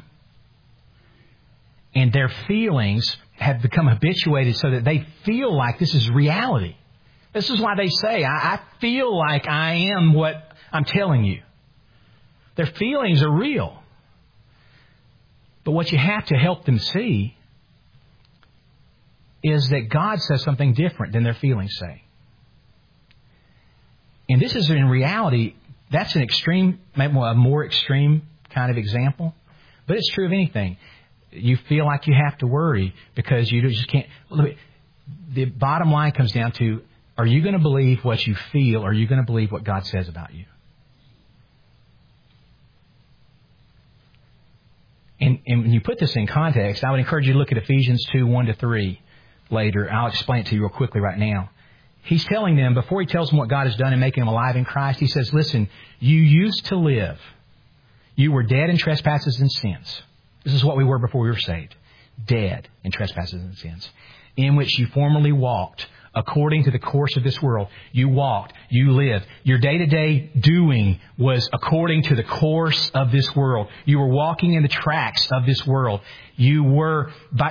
And their feelings have become habituated so that they feel like this is reality. This is why they say, I feel like I am what I'm telling you. Their feelings are real. But what you have to help them see is that God says something different than their feelings say. And this is in reality, that's an extreme, maybe a more extreme kind of example. But it's true of anything. You feel like you have to worry because you just can't. The bottom line comes down to, are you going to believe what you feel, or are you going to believe what God says about you? And when you put this in context, I would encourage you to look at Ephesians 2:1-3 later. I'll explain it to you real quickly right now. He's telling them, before he tells them what God has done in making them alive in Christ, he says, listen, you used to live. You were dead in trespasses and sins. This is what we were before we were saved. Dead in trespasses and sins, in which you formerly walked according to the course of this world. You walked, you lived. Your day-to-day doing was according to the course of this world. You were walking in the tracks of this world. You were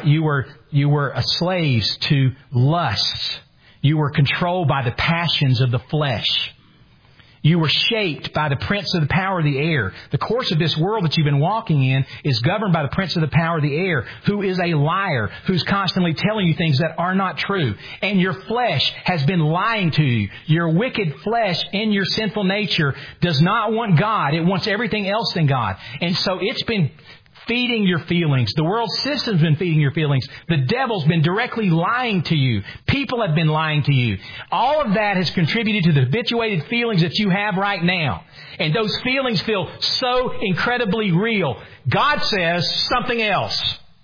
slaves to lusts. You were controlled by the passions of the flesh. You were shaped by the prince of the power of the air. The course of this world that you've been walking in is governed by the prince of the power of the air, who is a liar, who's constantly telling you things that are not true. And your flesh has been lying to you. Your wicked flesh in your sinful nature does not want God. It wants everything else than God. And so it's been feeding your feelings. The world system's been feeding your feelings. The devil's been directly lying to you. People have been lying to you. All of that has contributed to the habituated feelings that you have right now. And those feelings feel so incredibly real. God says something else.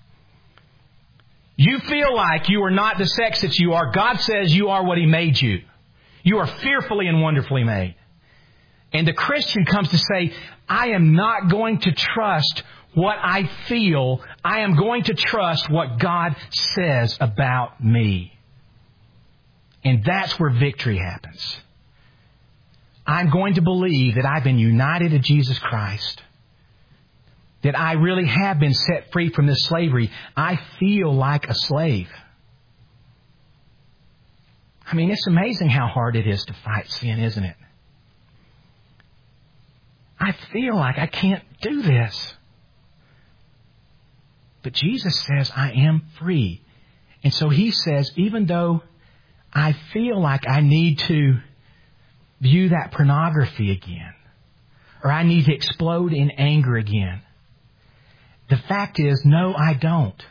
You feel like you are not the sex that you are. God says you are what He made you. You are fearfully and wonderfully made. And the Christian comes to say, I am not going to trust what I feel. I am going to trust what God says about me. And that's where victory happens. I'm going to believe that I've been united to Jesus Christ. That I really have been set free from this slavery. I feel like a slave. I mean, it's amazing how hard it is to fight sin, isn't it? I feel like I can't do this. But Jesus says, I am free. And so He says, even though I feel like I need to view that pornography again, or I need to explode in anger again, the fact is, no, I don't.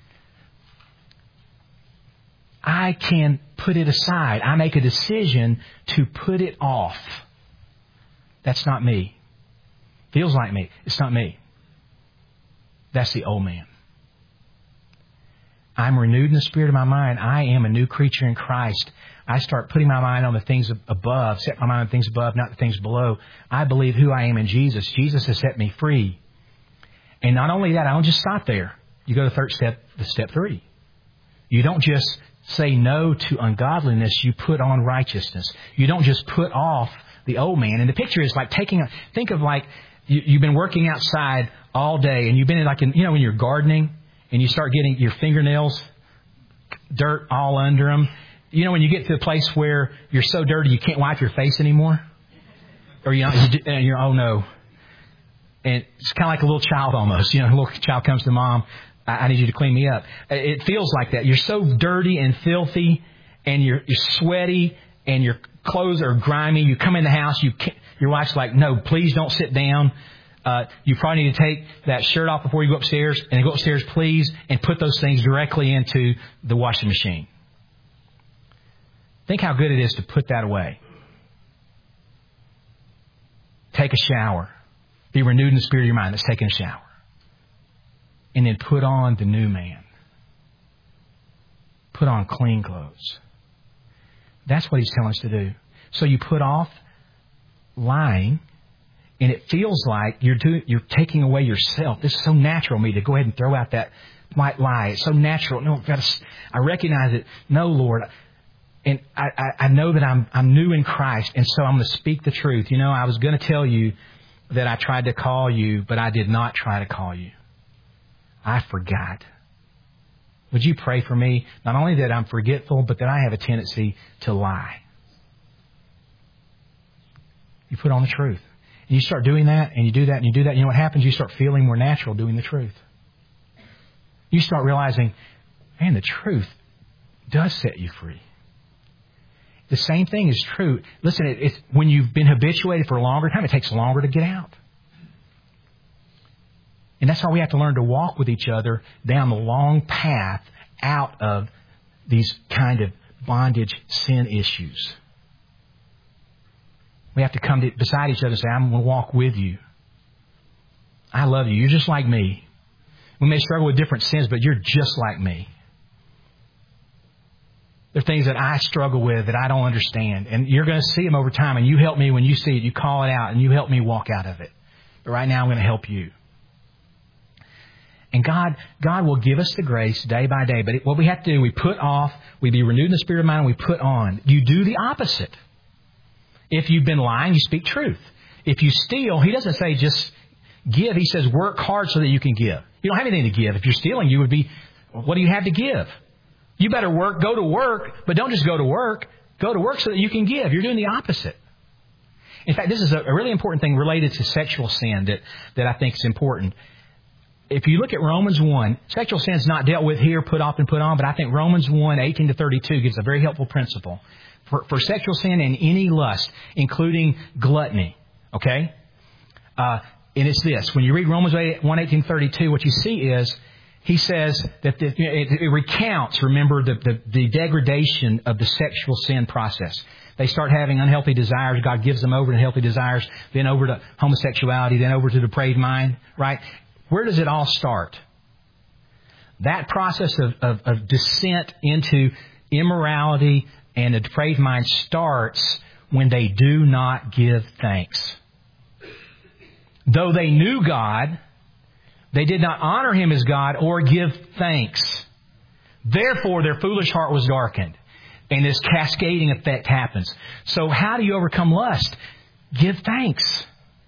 I can put it aside. I make a decision to put it off. That's not me. Feels like me. It's not me. That's the old man. I'm renewed in the spirit of my mind. I am a new creature in Christ. I start putting my mind on the things above, set my mind on things above, not the things below. I believe who I am in Jesus. Jesus has set me free. And not only that, I don't just stop there. You go to step 3. You don't just say no to ungodliness. You put on righteousness. You don't just put off the old man. And the picture is like think of like you've been working outside all day and you've been when you're gardening and you start getting your fingernails dirt all under them. You know, when you get to the place where you're so dirty you can't wipe your face anymore? Or you're oh no. And it's kind of like a little child almost. You know, a little child comes to mom, I need you to clean me up. It feels like that. You're so dirty and filthy and you're sweaty and your clothes are grimy. You come in the house, your wife's like, no, please don't sit down. You probably need to take that shirt off before you go upstairs, and go upstairs, please, and put those things directly into the washing machine. Think how good it is to put that away. Take a shower. Be renewed in the spirit of your mind. That's taking a shower. And then put on the new man. Put on clean clothes. That's what he's telling us to do. So you put off lying, and it feels like you're taking away yourself. This is so natural to me to go ahead and throw out that white lie. It's so natural. No, I recognize it. No, Lord. And I know that I'm new in Christ, and so I'm going to speak the truth. You know, I was going to tell you that I tried to call you, but I did not try to call you. I forgot. Would you pray for me? Not only that I'm forgetful, but that I have a tendency to lie. You put on the truth. And you start doing that, and you do that, and you do that. You know what happens? You start feeling more natural doing the truth. You start realizing, man, the truth does set you free. The same thing is true. Listen, it's when you've been habituated for a longer time, it takes longer to get out. And that's why we have to learn to walk with each other down the long path out of these kind of bondage sin issues. We have to come beside each other and say, I'm going to walk with you. I love you. You're just like me. We may struggle with different sins, but you're just like me. There are things that I struggle with that I don't understand. And you're going to see them over time. And you help me when you see it. You call it out and you help me walk out of it. But right now I'm going to help you. And God will give us the grace day by day. But what we have to do, we put off, we be renewed in the spirit of mind, and we put on. You do the opposite. If you've been lying, you speak truth. If you steal, he doesn't say just give. He says work hard so that you can give. You don't have anything to give. If you're stealing, you would be, what do you have to give? You better work, go to work, but don't just go to work. Go to work so that you can give. You're doing the opposite. In fact, this is a really important thing related to sexual sin that I think is important. If you look at Romans 1, sexual sin is not dealt with here, put off and put on, but I think Romans 1, 18 to 32 gives a very helpful principle. For sexual sin and any lust, including gluttony, okay? And it's this. When you read Romans 1, 18 to 32, what you see is he says that it recounts, remember, the degradation of the sexual sin process. They start having unhealthy desires. God gives them over to healthy desires, then over to homosexuality, then over to depraved mind, right? Where does it all start? That process of descent into immorality and a depraved mind starts when they do not give thanks. Though they knew God, they did not honor Him as God or give thanks. Therefore, their foolish heart was darkened. And this cascading effect happens. So how do you overcome lust? Give thanks.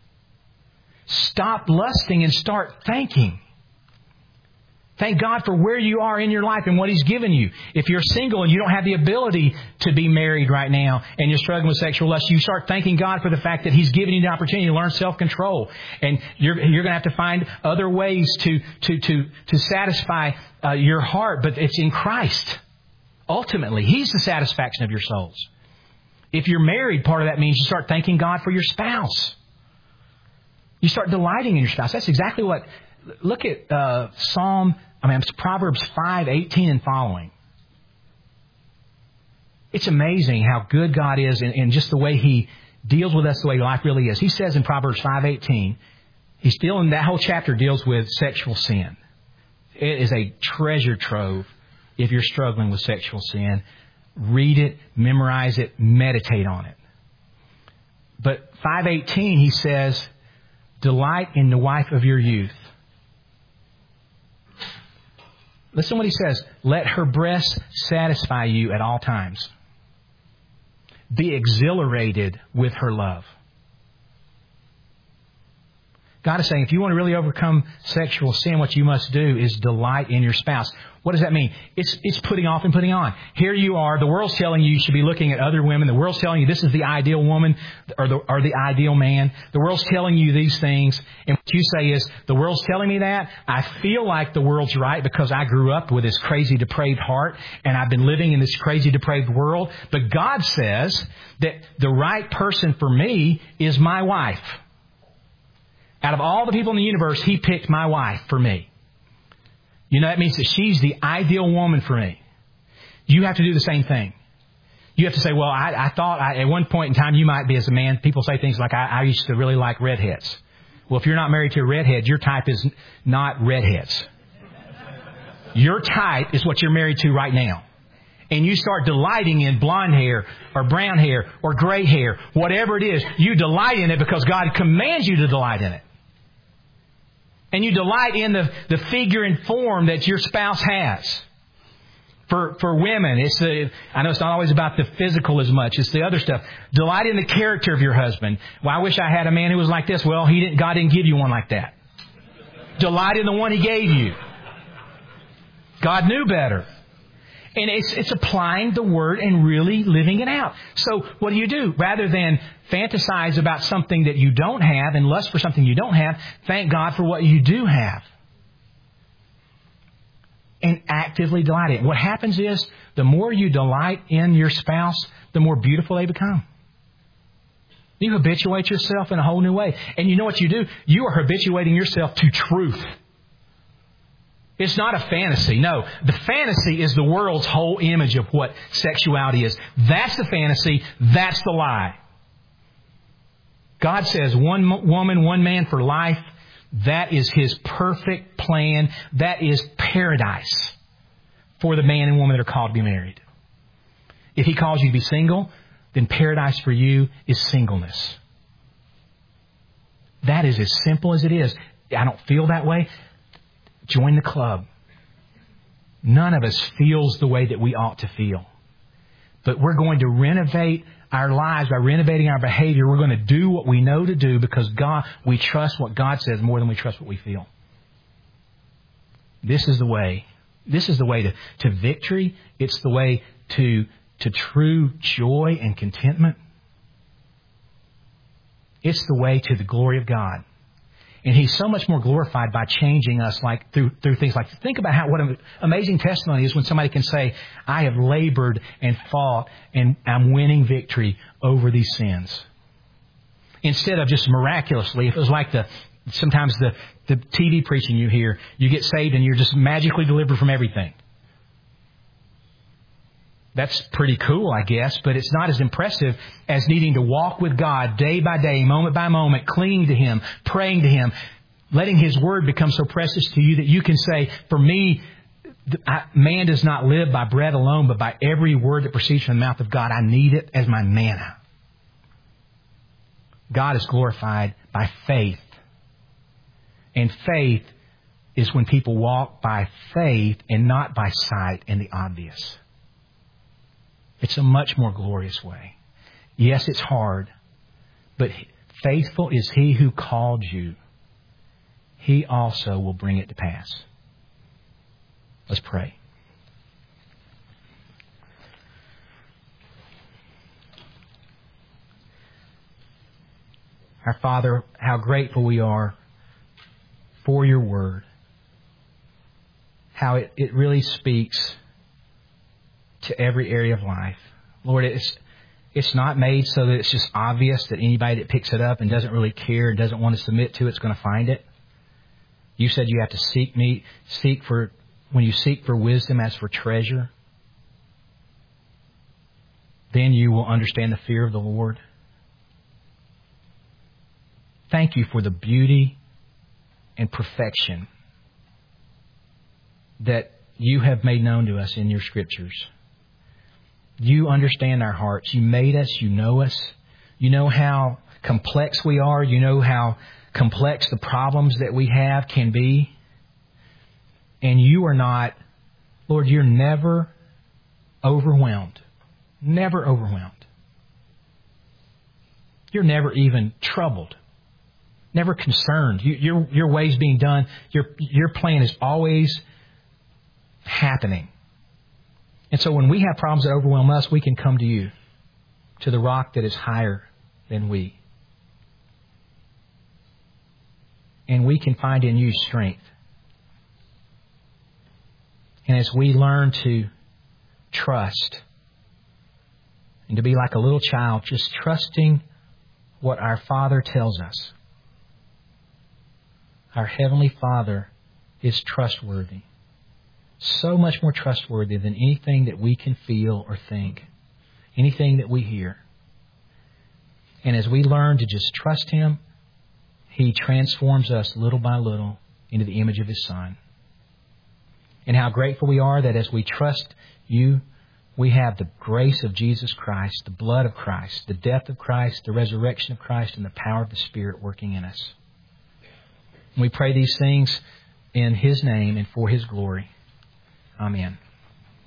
Stop lusting and start thanking. Thank God for where you are in your life and what He's given you. If you're single and you don't have the ability to be married right now and you're struggling with sexual lust, you start thanking God for the fact that He's given you the opportunity to learn self-control. And you're going to have to find other ways to satisfy your heart, but it's in Christ. Ultimately, He's the satisfaction of your souls. If you're married, part of that means you start thanking God for your spouse. You start delighting in your spouse. That's exactly what... Look at Proverbs 5:18 and following. It's amazing how good God is and just the way He deals with us the way life really is. He says in Proverbs 5:18, he's still in that whole chapter deals with sexual sin. It is a treasure trove if you're struggling with sexual sin. Read it, memorize it, meditate on it. But 5:18, he says, delight in the wife of your youth. Listen to what he says. Let her breasts satisfy you at all times. Be exhilarated with her love. God is saying, if you want to really overcome sexual sin, what you must do is delight in your spouse. What does that mean? It's putting off and putting on. Here you are. The world's telling you should be looking at other women. The world's telling you this is the ideal woman or the ideal man. The world's telling you these things. And what you say is, the world's telling me that. I feel like the world's right because I grew up with this crazy, depraved heart. And I've been living in this crazy, depraved world. But God says that the right person for me is my wife. Out of all the people in the universe, He picked my wife for me. You know, that means that she's the ideal woman for me. You have to do the same thing. You have to say, well, I thought at one point in time you might be as a man. People say things like, I used to really like redheads. Well, if you're not married to a redhead, your type is not redheads. Your type is what you're married to right now. And you start delighting in blonde hair or brown hair or gray hair, whatever it is, you delight in it because God commands you to delight in it. And you delight in the figure and form that your spouse has. For women, I know it's not always about the physical as much. It's the other stuff. Delight in the character of your husband. Well, I wish I had a man who was like this. Well, God didn't give you one like that. Delight in the one He gave you. God knew better. And it's applying the Word and really living it out. So what do? Rather than fantasize about something that you don't have and lust for something you don't have, thank God for what you do have. And actively delight in it. What happens is, the more you delight in your spouse, the more beautiful they become. You habituate yourself in a whole new way. And you know what you do? You are habituating yourself to truth. It's not a fantasy. No, the fantasy is the world's whole image of what sexuality is. That's the fantasy. That's the lie. God says one woman, one man for life. That is His perfect plan. That is paradise for the man and woman that are called to be married. If He calls you to be single, then paradise for you is singleness. That is as simple as it is. I don't feel that way. Join the club. None of us feels the way that we ought to feel. But we're going to renovate our lives by renovating our behavior. We're going to do what we know to do because we trust what God says more than we trust what we feel. This is the way. This is the way to victory. It's the way to true joy and contentment. It's the way to the glory of God. And He's so much more glorified by changing us through things like, think about what an amazing testimony is when somebody can say, I have labored and fought and I'm winning victory over these sins. Instead of just miraculously, if it was like sometimes the TV preaching you hear, you get saved and you're just magically delivered from everything. That's pretty cool, I guess, but it's not as impressive as needing to walk with God day by day, moment by moment, clinging to Him, praying to Him, letting His Word become so precious to you that you can say, for me, man does not live by bread alone, but by every word that proceeds from the mouth of God. I need it as my manna. God is glorified by faith. And faith is when people walk by faith and not by sight and the obvious. It's a much more glorious way. Yes, it's hard, but faithful is He who called you. He also will bring it to pass. Let's pray. Our Father, how grateful we are for Your Word. How it really speaks to every area of life. Lord, it's not made so that it's just obvious that anybody that picks it up and doesn't really care and doesn't want to submit to it's going to find it. You said you have to when you seek for wisdom as for treasure, then you will understand the fear of the Lord. thank you for the beauty and perfection that you have made known to us in your Scriptures. You understand our hearts. You made us. You know us. You know how complex we are. You know how complex the problems that we have can be. And you are not, Lord, you're never overwhelmed. Never overwhelmed. You're never even troubled. Never concerned. Your ways being done. Your plan is always happening. And so when we have problems that overwhelm us, we can come to you, to the rock that is higher than we. And we can find in you strength. And as we learn to trust and to be like a little child, just trusting what our Father tells us. Our Heavenly Father is trustworthy. So much more trustworthy than anything that we can feel or think. Anything that we hear. And as we learn to just trust Him, He transforms us little by little into the image of His Son. And how grateful we are that as we trust You, we have the grace of Jesus Christ, the blood of Christ, the death of Christ, the resurrection of Christ, and the power of the Spirit working in us. And we pray these things in His name and for His glory. Amen.